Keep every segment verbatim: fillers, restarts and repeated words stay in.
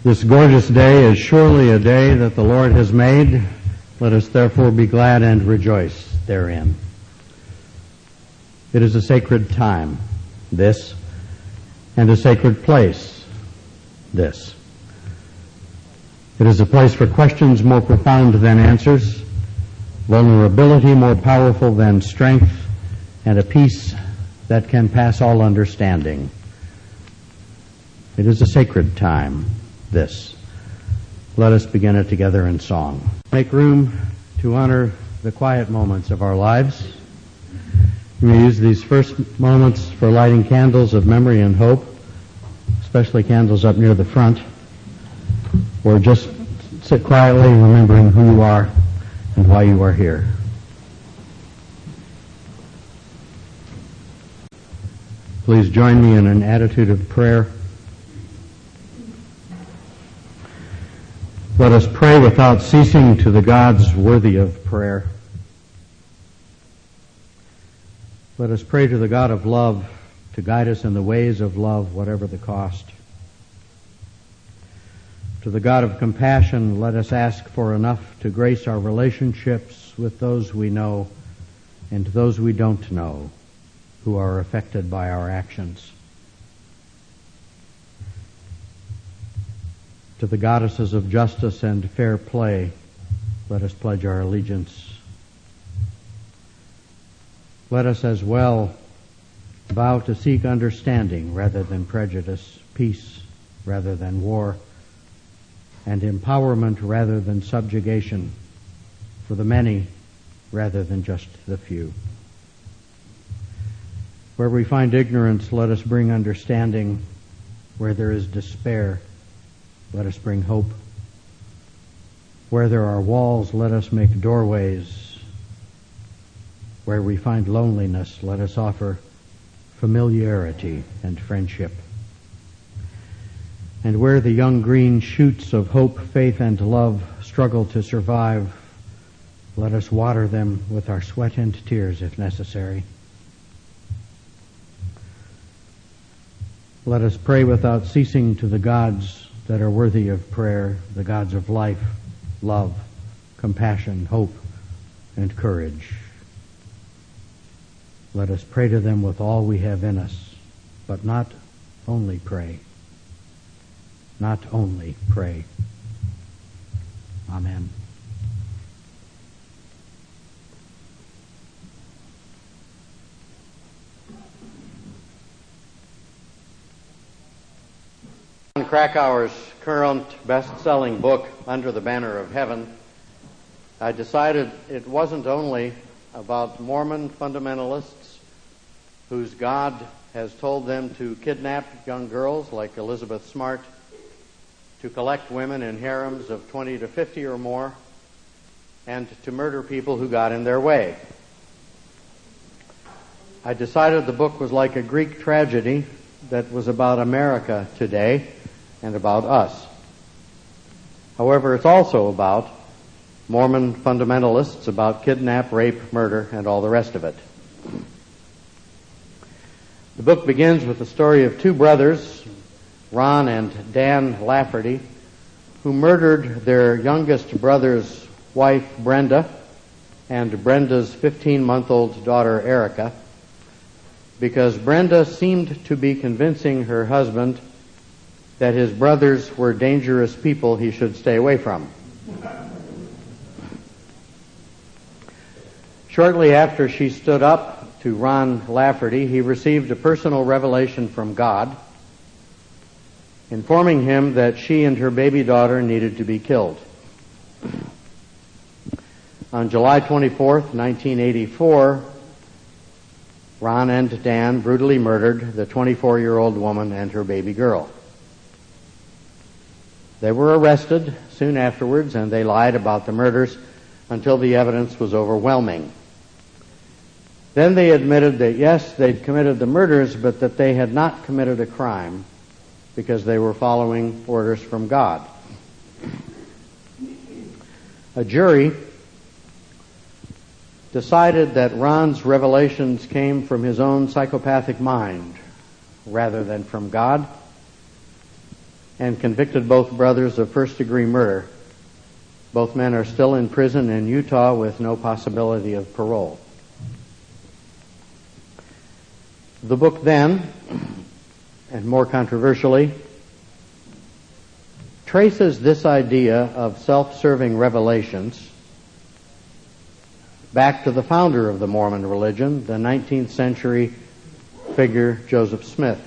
This gorgeous day is surely a day that the Lord has made. Let us therefore be glad and rejoice therein. It is a sacred time, this, and a sacred place, this. It is a place for questions more profound than answers, vulnerability more powerful than strength, and a peace that can pass all understanding. It is a sacred time, this. Let us begin it together in song. Make room to honor the quiet moments of our lives. We use these first moments for lighting candles of memory and hope, especially candles up near the front, or just sit quietly remembering who you are and why you are here. Please join me in an attitude of prayer. Let us pray without ceasing to the gods worthy of prayer. Let us pray to the God of love to guide us in the ways of love, whatever the cost. To the God of compassion, let us ask for enough to grace our relationships with those we know and those we don't know who are affected by our actions. To the goddesses of justice and fair play, let us pledge our allegiance. Let us as well vow to seek understanding rather than prejudice, peace rather than war, and empowerment rather than subjugation, for the many rather than just the few. Where we find ignorance, let us bring understanding. Where there is despair, let us bring hope. Where there are walls, let us make doorways. Where we find loneliness, let us offer familiarity and friendship. And where the young green shoots of hope, faith, and love struggle to survive, let us water them with our sweat and tears if necessary. Let us pray without ceasing to the gods that are worthy of prayer, the gods of life, love, compassion, hope, and courage. Let us pray to them with all we have in us, but not only pray. Not only pray. Amen. Krakauer's current best-selling book, Under the Banner of Heaven, I decided it wasn't only about Mormon fundamentalists whose God has told them to kidnap young girls like Elizabeth Smart, to collect women in harems of twenty to fifty or more, and to murder people who got in their way. I decided the book was like a Greek tragedy that was about America today and about us. However, it's also about Mormon fundamentalists, about kidnap, rape, murder, and all the rest of it. The book begins with the story of two brothers, Ron and Dan Lafferty, who murdered their youngest brother's wife, Brenda, and Brenda's fifteen-month-old daughter, Erica, because Brenda seemed to be convincing her husband that his brothers were dangerous people he should stay away from. Shortly after she stood up to Ron Lafferty, he received a personal revelation from God, informing him that she and her baby daughter needed to be killed. On July twenty-fourth, nineteen eighty-four, Ron and Dan brutally murdered the twenty-four-year-old woman and her baby girl. They were arrested soon afterwards, and they lied about the murders until the evidence was overwhelming. Then they admitted that, yes, they'd committed the murders, but that they had not committed a crime because they were following orders from God. A jury decided that Ron's revelations came from his own psychopathic mind rather than from God, and convicted both brothers of first-degree murder. Both men are still in prison in Utah with no possibility of parole. The book then, and more controversially, traces this idea of self-serving revelations back to the founder of the Mormon religion, the nineteenth century figure Joseph Smith.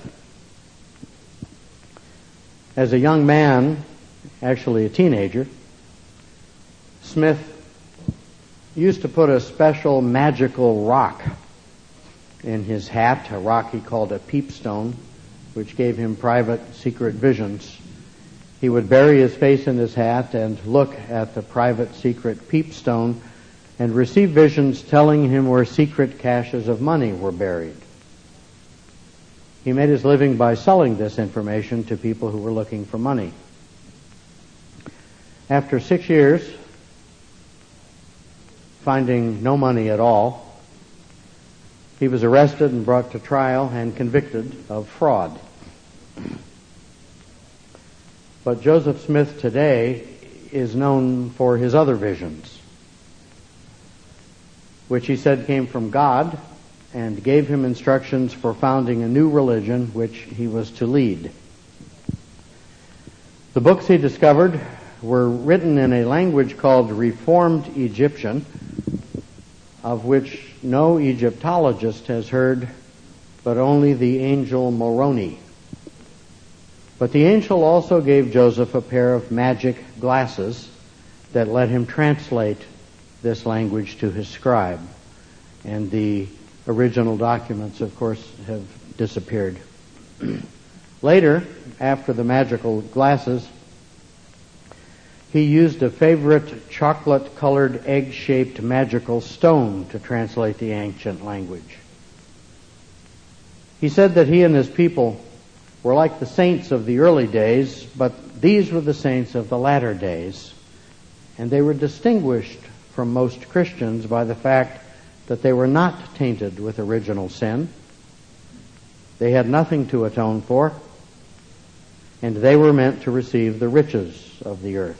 As a young man, actually a teenager, Smith used to put a special magical rock in his hat, a rock he called a peepstone, which gave him private, secret visions. He would bury his face in his hat and look at the private, secret peepstone and receive visions telling him where secret caches of money were buried. He made his living by selling this information to people who were looking for money. After six years, finding no money at all, he was arrested and brought to trial and convicted of fraud. But Joseph Smith today is known for his other visions, which he said came from God and gave him instructions for founding a new religion which he was to lead. The books he discovered were written in a language called Reformed Egyptian, of which no Egyptologist has heard, but only the angel Moroni. But the angel also gave Joseph a pair of magic glasses that let him translate this language to his scribe. And the original documents, of course, have disappeared. Later, after the magical glasses, he used a favorite chocolate-colored egg-shaped magical stone to translate the ancient language. He said that he and his people were like the saints of the early days, but these were the saints of the latter days, and they were distinguished from most Christians by the fact that they were not tainted with original sin. They had nothing to atone for, and they were meant to receive the riches of the earth.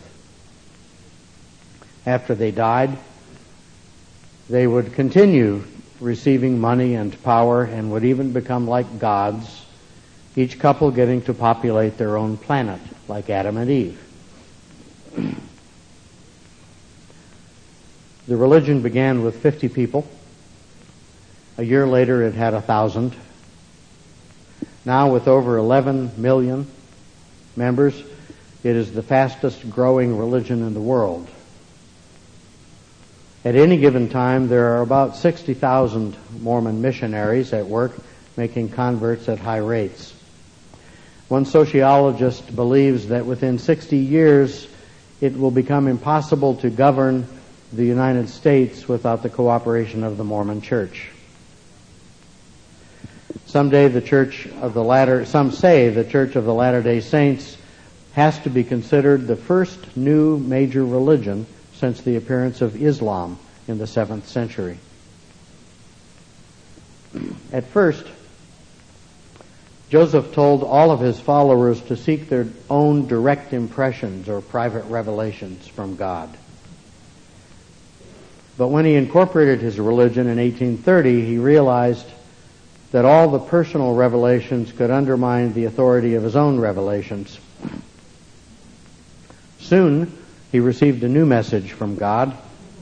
After they died, they would continue receiving money and power and would even become like gods, each couple getting to populate their own planet, like Adam and Eve. The religion began with fifty people. A year later, it had a thousand. Now, with over eleven million members, it is the fastest growing religion in the world. At any given time, there are about sixty thousand Mormon missionaries at work making converts at high rates. One sociologist believes that within sixty years, it will become impossible to govern the United States without the cooperation of the Mormon Church. Someday the Church of the Latter, some say the Church of the Latter-day Saints has to be considered the first new major religion since the appearance of Islam in the seventh century. At first, Joseph told all of his followers to seek their own direct impressions or private revelations from God. But when he incorporated his religion in eighteen thirty, he realized that all the personal revelations could undermine the authority of his own revelations. Soon, he received a new message from God,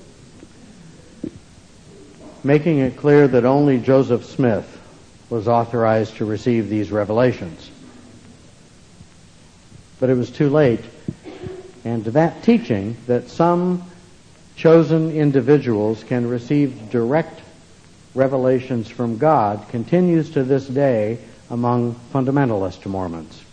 making it clear that only Joseph Smith was authorized to receive these revelations. But it was too late, and that teaching that some chosen individuals can receive direct revelations from God continues to this day among fundamentalist Mormons.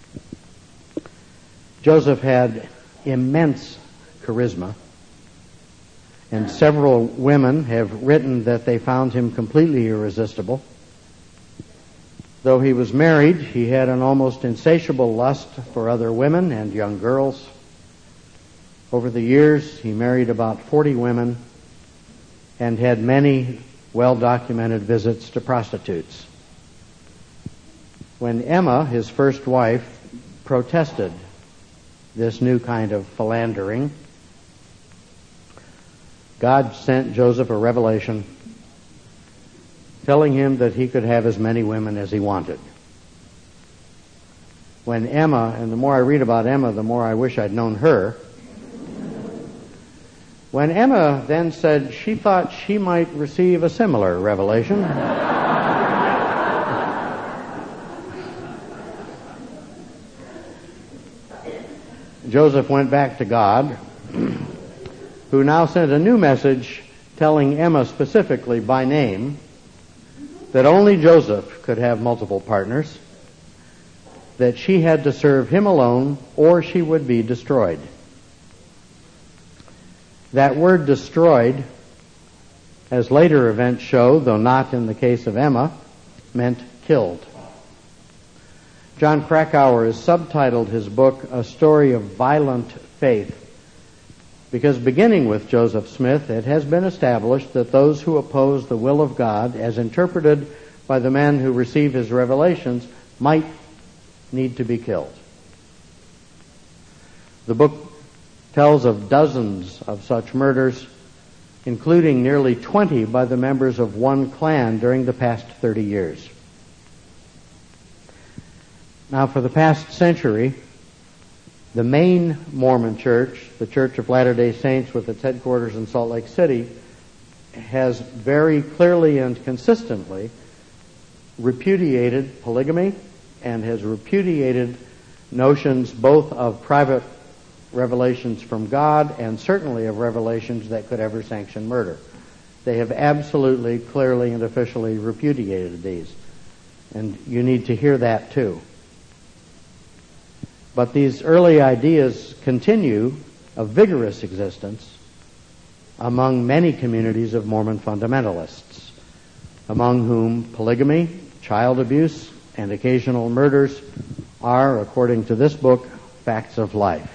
Joseph had immense charisma, and several women have written that they found him completely irresistible. Though he was married, he had an almost insatiable lust for other women and young girls. Over the years, he married about forty women and had many well-documented visits to prostitutes. When Emma, his first wife, protested this new kind of philandering, God sent Joseph a revelation telling him that he could have as many women as he wanted. When Emma, and the more I read about Emma, the more I wish I'd known her, when Emma then said she thought she might receive a similar revelation, Joseph went back to God, who now sent a new message telling Emma specifically by name that only Joseph could have multiple partners, that she had to serve him alone or she would be destroyed. That word destroyed, as later events show, though not in the case of Emma, meant killed. John Krakauer has subtitled his book, A Story of Violent Faith, because beginning with Joseph Smith, it has been established that those who oppose the will of God, as interpreted by the men who receive his revelations, might need to be killed. The book tells of dozens of such murders, including nearly twenty by the members of one clan during the past thirty years. Now, for the past century, the main Mormon church, the Church of Latter-day Saints with its headquarters in Salt Lake City, has very clearly and consistently repudiated polygamy and has repudiated notions both of private revelations from God and certainly of revelations that could ever sanction murder. They have absolutely, clearly, and officially repudiated these. And you need to hear that too. But these early ideas continue a vigorous existence among many communities of Mormon fundamentalists, among whom polygamy, child abuse, and occasional murders are, according to this book, facts of life.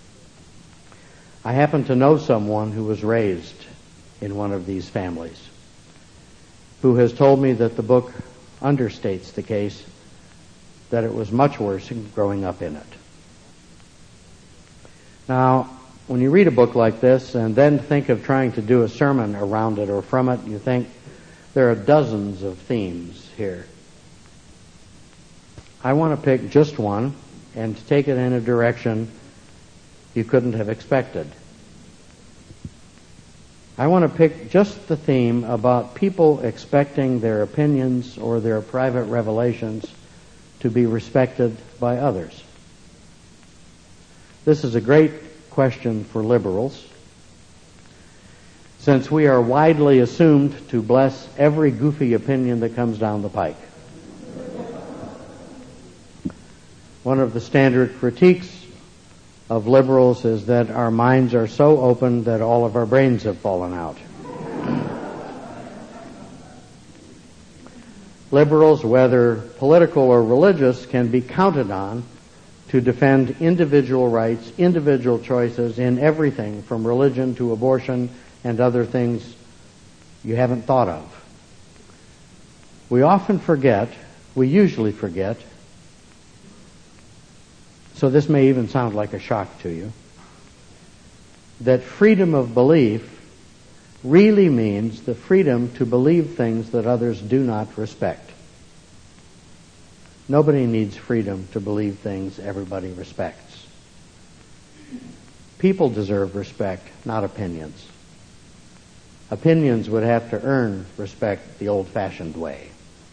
I happen to know someone who was raised in one of these families, who has told me that the book understates the case, that it was much worse growing up in it. Now, when you read a book like this and then think of trying to do a sermon around it or from it, you think there are dozens of themes here. I want to pick just one and take it in a direction you couldn't have expected. I want to pick just the theme about people expecting their opinions or their private revelations to be respected by others. This is a great question for liberals, since we are widely assumed to bless every goofy opinion that comes down the pike. One of the standard critiques of liberals is that our minds are so open that all of our brains have fallen out. Liberals, whether political or religious, can be counted on to defend individual rights, individual choices in everything from religion to abortion and other things you haven't thought of. We often forget, we usually forget, so this may even sound like a shock to you, that freedom of belief really means the freedom to believe things that others do not respect. Nobody needs freedom to believe things everybody respects. People deserve respect, not opinions. Opinions would have to earn respect the old-fashioned way.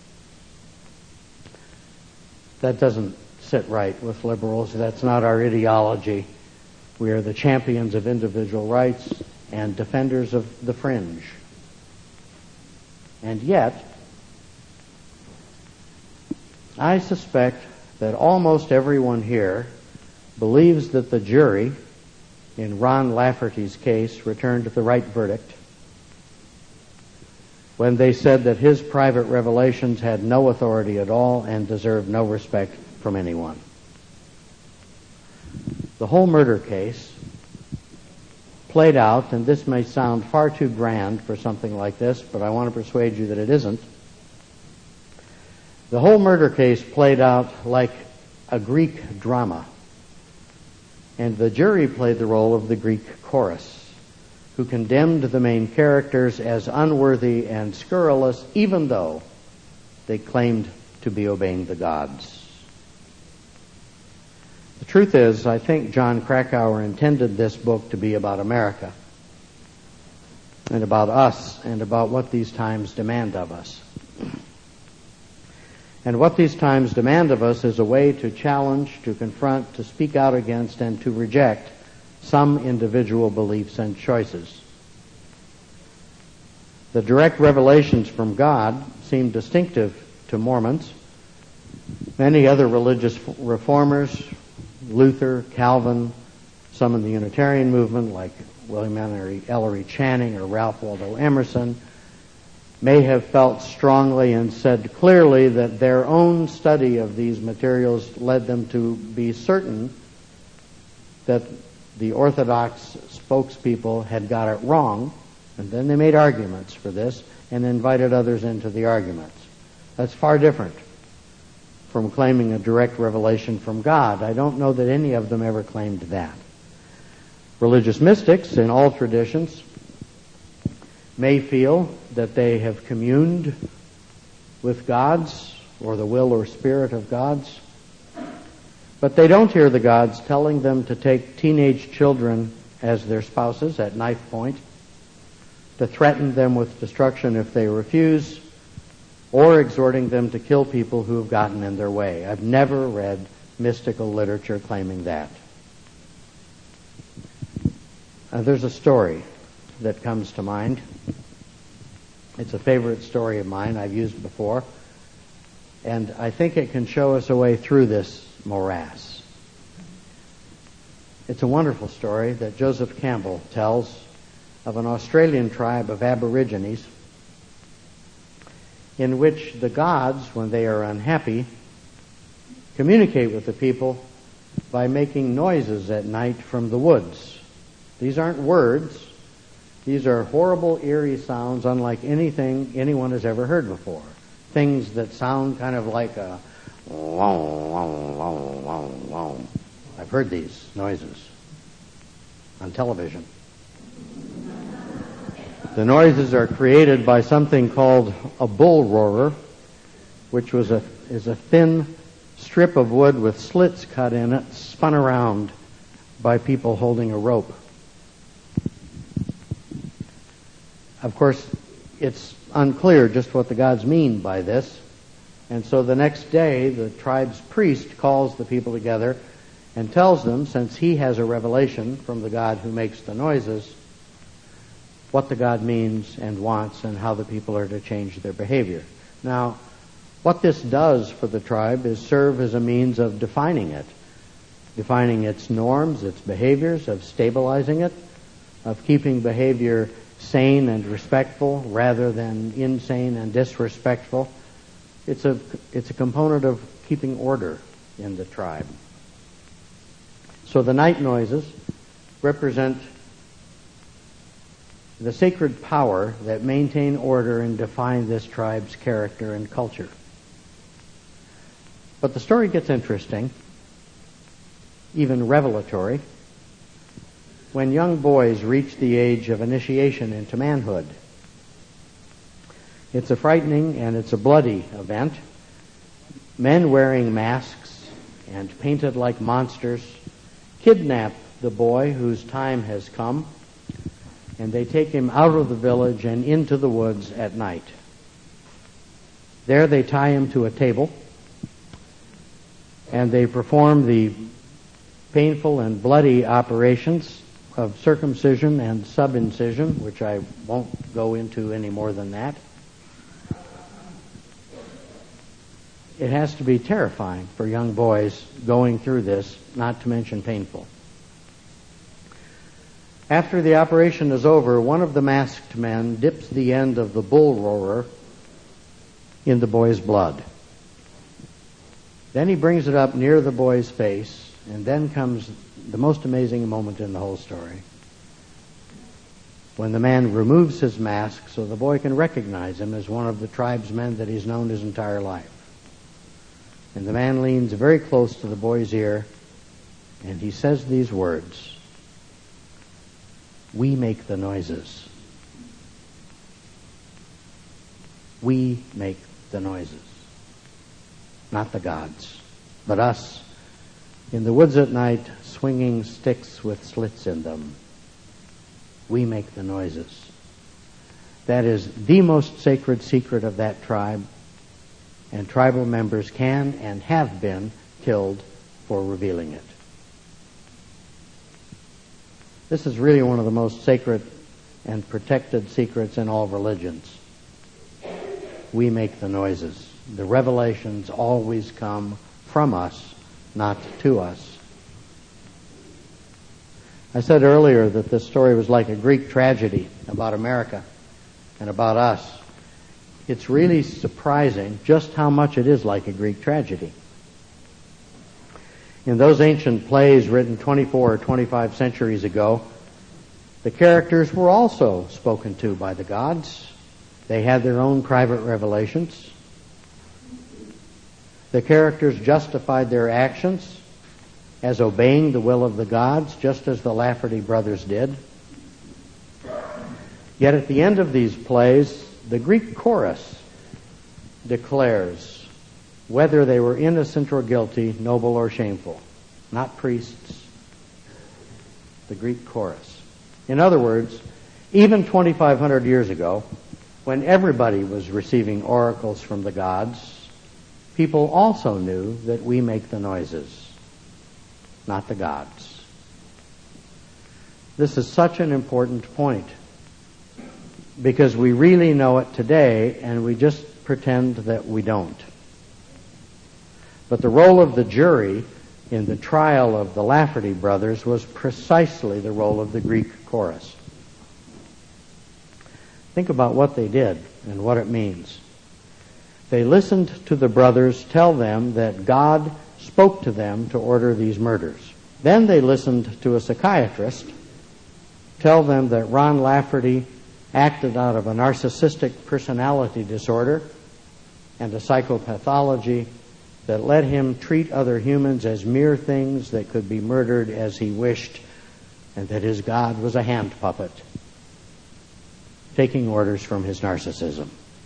That doesn't sit right with liberals. That's not our ideology. We are the champions of individual rights and defenders of the fringe. And yet, I suspect that almost everyone here believes that the jury in Ron Lafferty's case returned the right verdict when they said that his private revelations had no authority at all and deserved no respect from anyone. The whole murder case played out, and this may sound far too grand for something like this, but I want to persuade you that it isn't. The whole murder case played out like a Greek drama. And the jury played the role of the Greek chorus, who condemned the main characters as unworthy and scurrilous, even though they claimed to be obeying the gods. The truth is, I think John Krakauer intended this book to be about America, and about us, and about what these times demand of us. And what these times demand of us is a way to challenge, to confront, to speak out against, and to reject some individual beliefs and choices. The direct revelations from God seem distinctive to Mormons. Many other religious reformers, Luther, Calvin, some in the Unitarian movement like William Ellery, Ellery Channing or Ralph Waldo Emerson, may have felt strongly and said clearly that their own study of these materials led them to be certain that the Orthodox spokespeople had got it wrong, and then they made arguments for this and invited others into the arguments. That's far different from claiming a direct revelation from God. I don't know that any of them ever claimed that. Religious mystics in all traditions may feel that they have communed with gods or the will or spirit of gods, but they don't hear the gods telling them to take teenage children as their spouses at knife point, to threaten them with destruction if they refuse, or exhorting them to kill people who have gotten in their way. I've never read mystical literature claiming that. Uh, there's a story that comes to mind. It's a favorite story of mine I've used before, and I think it can show us a way through this morass. It's a wonderful story that Joseph Campbell tells of an Australian tribe of Aborigines in which the gods, when they are unhappy, communicate with the people by making noises at night from the woods. These aren't words. These are horrible, eerie sounds unlike anything anyone has ever heard before. Things that sound kind of like a long, long, long, long, long. I've heard these noises on television. The noises are created by something called a bull roarer, which was a is a thin strip of wood with slits cut in it, spun around by people holding a rope. Of course, it's unclear just what the gods mean by this, and so the next day the tribe's priest calls the people together and tells them, since he has a revelation from the God who makes the noises, what the God means and wants and how the people are to change their behavior. Now, what this does for the tribe is serve as a means of defining it, defining its norms, its behaviors, of stabilizing it, of keeping behavior sane and respectful rather than insane and disrespectful. It's a, it's a component of keeping order in the tribe. So the night noises represent the sacred power that maintain order and define this tribe's character and culture. But the story gets interesting, even revelatory, when young boys reach the age of initiation into manhood. It's a frightening and it's a bloody event. Men wearing masks and painted like monsters kidnap the boy whose time has come, and they take him out of the village and into the woods at night. There they tie him to a table, and they perform the painful and bloody operations of circumcision and subincision, which I won't go into any more than that. It has to be terrifying for young boys going through this, not to mention painful. After the operation is over, one of the masked men dips the end of the bull roarer in the boy's blood. Then he brings it up near the boy's face, and then comes the most amazing moment in the whole story, when the man removes his mask so the boy can recognize him as one of the tribesmen that he's known his entire life. And the man leans very close to the boy's ear, and he says these words, "We make the noises. We make the noises. Not the gods, but us, in the woods at night, swinging sticks with slits in them. We make the noises." That is the most sacred secret of that tribe, and tribal members can and have been killed for revealing it. This is really one of the most sacred and protected secrets in all religions. We make the noises. The revelations always come from us, not to us. I said earlier that this story was like a Greek tragedy about America and about us. It's really surprising just how much it is like a Greek tragedy. In those ancient plays written twenty-four or twenty-five centuries ago, the characters were also spoken to by the gods. They had their own private revelations. The characters justified their actions as obeying the will of the gods, just as the Lafferty brothers did. Yet at the end of these plays, the Greek chorus declares whether they were innocent or guilty, noble or shameful. Not priests. The Greek chorus. In other words, even twenty-five hundred years ago, when everybody was receiving oracles from the gods, people also knew that we make the noises, not the gods. This is such an important point, because we really know it today and we just pretend that we don't. But the role of the jury in the trial of the Lafferty brothers was precisely the role of the Greek chorus. Think about what they did and what it means. They listened to the brothers tell them that God spoke to them to order these murders. Then they listened to a psychiatrist tell them that Ron Lafferty acted out of a narcissistic personality disorder and a psychopathology that led him treat other humans as mere things that could be murdered as he wished, and that his God was a hand puppet, taking orders from his narcissism.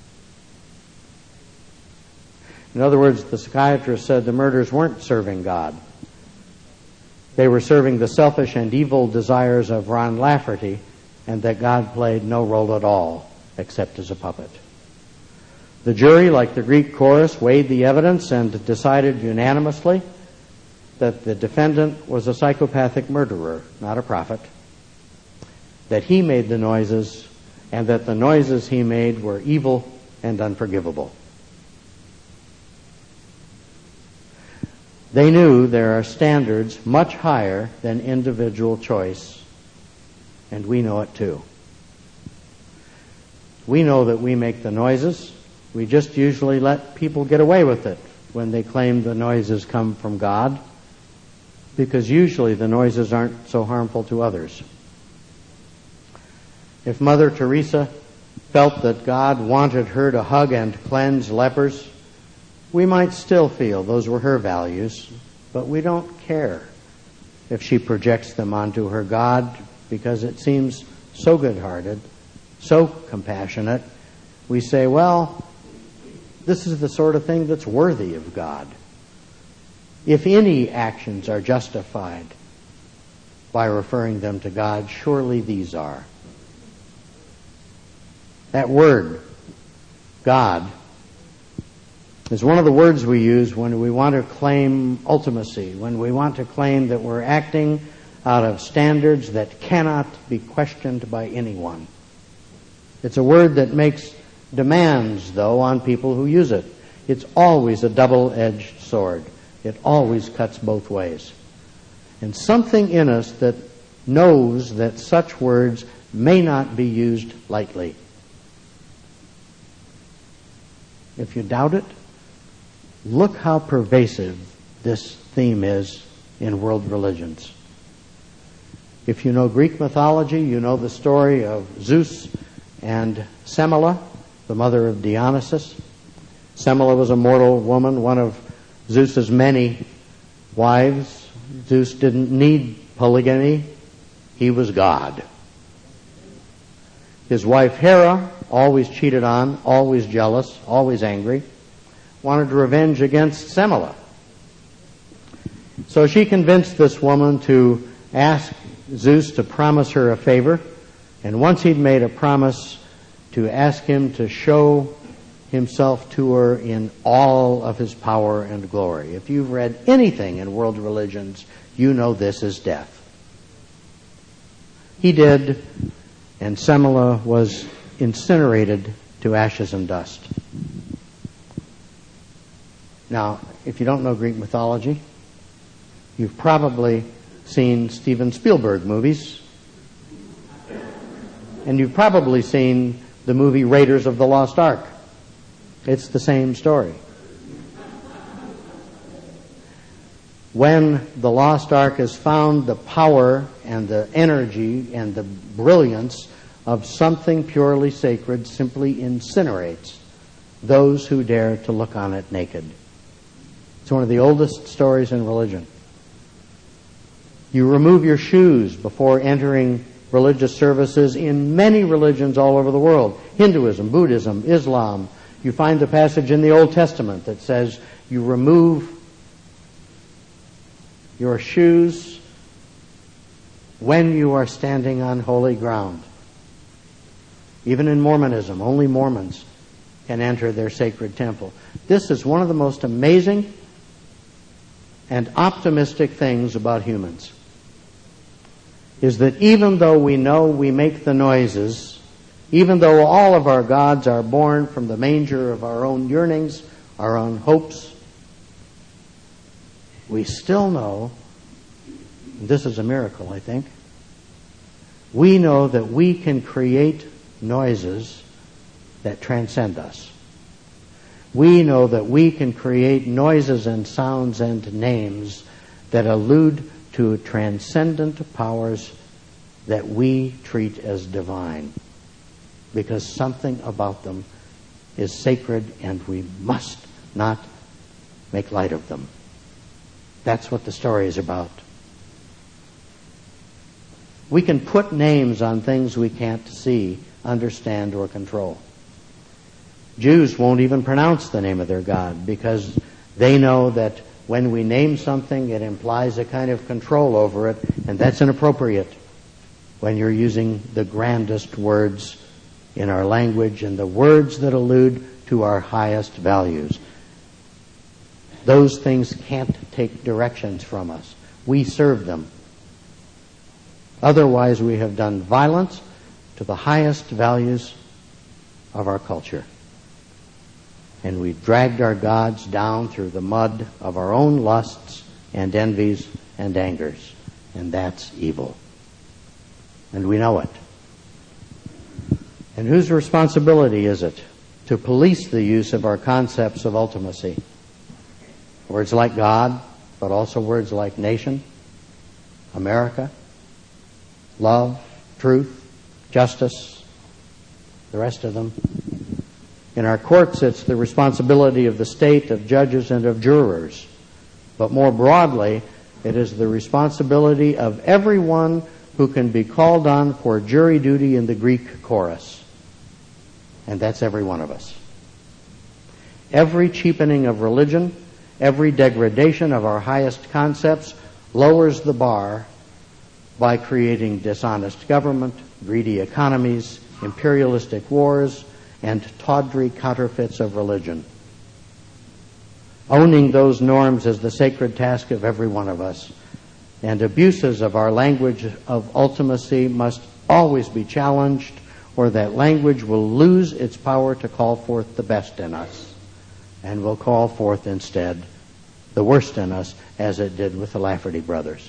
In other words, the psychiatrist said the murders weren't serving God. They were serving the selfish and evil desires of Ron Lafferty, and that God played no role at all except as a puppet. The jury, like the Greek chorus, weighed the evidence and decided unanimously that the defendant was a psychopathic murderer, not a prophet, that he made the noises, and that the noises he made were evil and unforgivable. They knew there are standards much higher than individual choice, and we know it too. We know that we make the noises. We just usually let people get away with it when they claim the noises come from God, because usually the noises aren't so harmful to others. If Mother Teresa felt that God wanted her to hug and cleanse lepers, we might still feel those were her values, but we don't care if she projects them onto her God, because it seems so good-hearted, so compassionate. We say, well, this is the sort of thing that's worthy of God. If any actions are justified by referring them to God, surely these are. That word, God, is one of the words we use when we want to claim ultimacy, when we want to claim that we're acting out of standards that cannot be questioned by anyone. It's a word that makes demands, though, on people who use it. It's always a double-edged sword. It always cuts both ways. And something in us that knows that such words may not be used lightly. If you doubt it, look how pervasive this theme is in world religions. If you know Greek mythology, you know the story of Zeus and Semele, the mother of Dionysus. Semele was a mortal woman, one of Zeus's many wives. Zeus didn't need polygamy. He was God. His wife Hera, always cheated on, always jealous, always angry, wanted revenge against Semele. So she convinced this woman to ask Zeus to promise her a favor, and once he'd made a promise, to ask him to show himself to her in all of his power and glory. If you've read anything in world religions, you know this is death. He did, and Semele was incinerated to ashes and dust. Now, if you don't know Greek mythology, you've probably seen Steven Spielberg movies, and you've probably seen the movie Raiders of the Lost Ark. It's the same story. When the Lost Ark is found, the power and the energy and the brilliance of something purely sacred simply incinerates those who dare to look on it naked. It's one of the oldest stories in religion. You remove your shoes before entering religious services in many religions all over the world. Hinduism, Buddhism, Islam. You find the passage in the Old Testament that says you remove your shoes when you are standing on holy ground. Even in Mormonism, only Mormons can enter their sacred temple. This is one of the most amazing and optimistic things about humans, is that even though we know we make the noises, even though all of our gods are born from the manger of our own yearnings, our own hopes, we still know, and this is a miracle, I think, we know that we can create noises that transcend us. We know that we can create noises and sounds and names that allude to transcendent powers that we treat as divine, because something about them is sacred and we must not make light of them. That's what the story is about. We can put names on things we can't see, understand, or control. Jews won't even pronounce the name of their God because they know that when we name something, it implies a kind of control over it, and that's inappropriate when you're using the grandest words in our language and the words that allude to our highest values. Those things can't take directions from us. We serve them. Otherwise, we have done violence to the highest values of our culture. And we've dragged our gods down through the mud of our own lusts and envies and angers. And that's evil. And we know it. And whose responsibility is it to police the use of our concepts of ultimacy? Words like God, but also words like nation, America, love, truth, justice, the rest of them. In our courts, it's the responsibility of the state, of judges, and of jurors. But more broadly, it is the responsibility of everyone who can be called on for jury duty in the Greek chorus. And that's every one of us. Every cheapening of religion, every degradation of our highest concepts lowers the bar by creating dishonest government, greedy economies, imperialistic wars, and tawdry counterfeits of religion. Owning those norms is the sacred task of every one of us, and abuses of our language of ultimacy must always be challenged, or that language will lose its power to call forth the best in us, and will call forth instead the worst in us, as it did with the Lafferty brothers.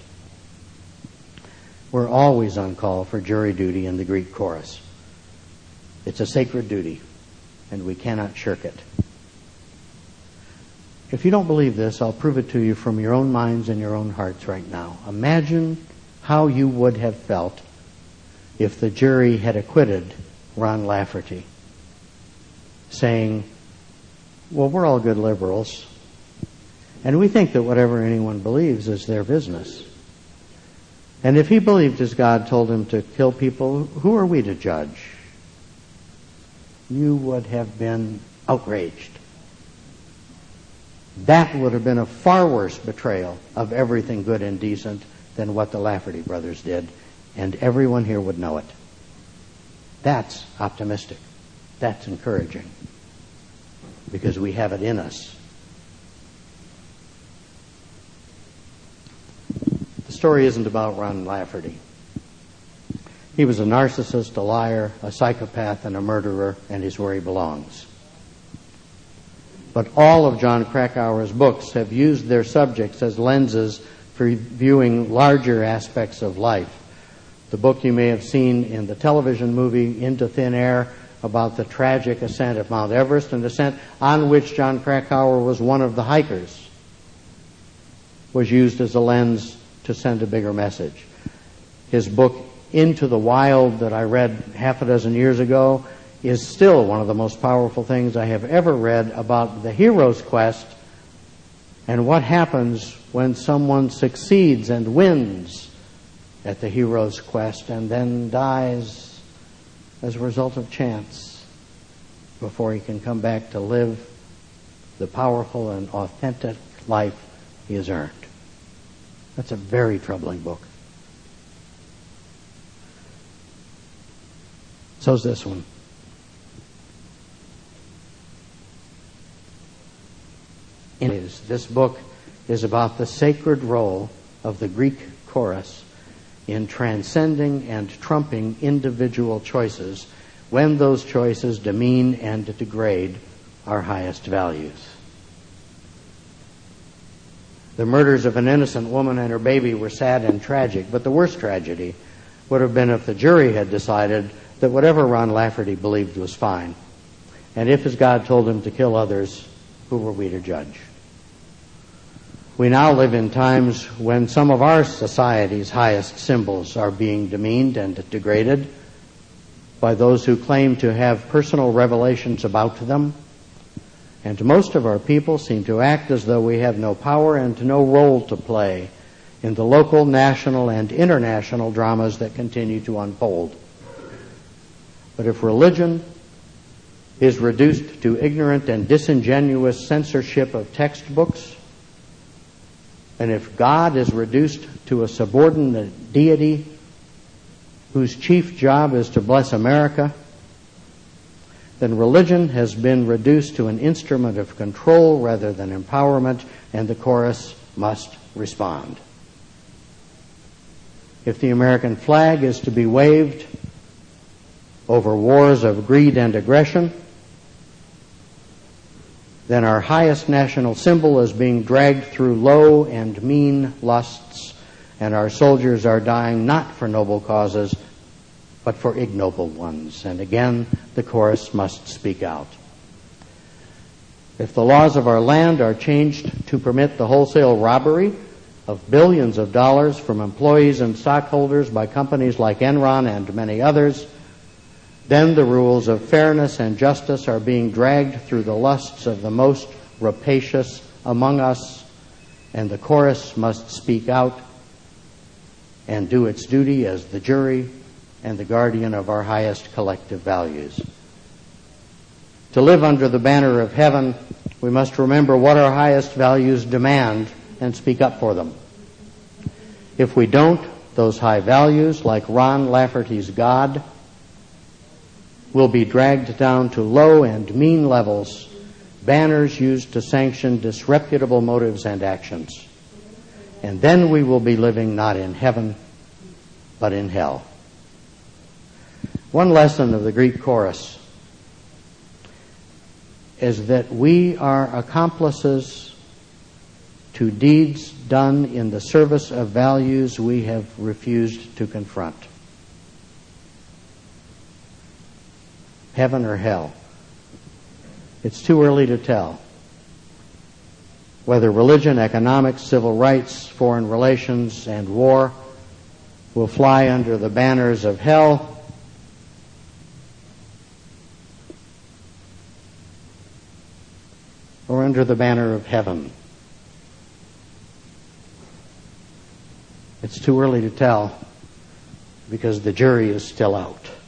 We're always on call for jury duty in the Greek chorus. It's a sacred duty, and we cannot shirk it. If you don't believe this, I'll prove it to you from your own minds and your own hearts right now. Imagine how you would have felt if the jury had acquitted Ron Lafferty, saying, well, we're all good liberals. And we think that whatever anyone believes is their business. And if he believed as God told him to kill people, who are we to judge? You would have been outraged. That would have been a far worse betrayal of everything good and decent than what the Lafferty brothers did, and everyone here would know it. That's optimistic. That's encouraging, because we have it in us. The story isn't about Ron Lafferty. He was a narcissist, a liar, a psychopath, and a murderer, and he's where he belongs. But all of John Krakauer's books have used their subjects as lenses for viewing larger aspects of life. The book you may have seen in the television movie Into Thin Air about the tragic ascent of Mount Everest, an ascent on which John Krakauer was one of the hikers, was used as a lens to send a bigger message. His book Into the Wild that I read half a dozen years ago is still one of the most powerful things I have ever read about the hero's quest and what happens when someone succeeds and wins at the hero's quest and then dies as a result of chance before he can come back to live the powerful and authentic life he has earned. That's a very troubling book. So's this one. This book is about the sacred role of the Greek chorus in transcending and trumping individual choices when those choices demean and degrade our highest values. The murders of an innocent woman and her baby were sad and tragic, but the worst tragedy would have been if the jury had decided that whatever Ron Lafferty believed was fine. And if, as God told him to kill others, who were we to judge? We now live in times when some of our society's highest symbols are being demeaned and degraded by those who claim to have personal revelations about them. And most of our people seem to act as though we have no power and no role to play in the local, national, and international dramas that continue to unfold. But if religion is reduced to ignorant and disingenuous censorship of textbooks, and if God is reduced to a subordinate deity whose chief job is to bless America, then religion has been reduced to an instrument of control rather than empowerment, and the chorus must respond. If the American flag is to be waved over wars of greed and aggression, then our highest national symbol is being dragged through low and mean lusts, and our soldiers are dying not for noble causes, but for ignoble ones. And again, the chorus must speak out. If the laws of our land are changed to permit the wholesale robbery of billions of dollars from employees and stockholders by companies like Enron and many others, then the rules of fairness and justice are being dragged through the lusts of the most rapacious among us, and the chorus must speak out and do its duty as the jury and the guardian of our highest collective values. To live under the banner of heaven, we must remember what our highest values demand and speak up for them. If we don't, those high values, like Ron Lafferty's God, will be dragged down to low and mean levels, banners used to sanction disreputable motives and actions. And then we will be living not in heaven, but in hell. One lesson of the Greek chorus is that we are accomplices to deeds done in the service of values we have refused to confront. Heaven or hell? It's too early to tell. Whether religion, economics, civil rights, foreign relations, and war will fly under the banners of hell or under the banner of heaven. It's too early to tell because the jury is still out.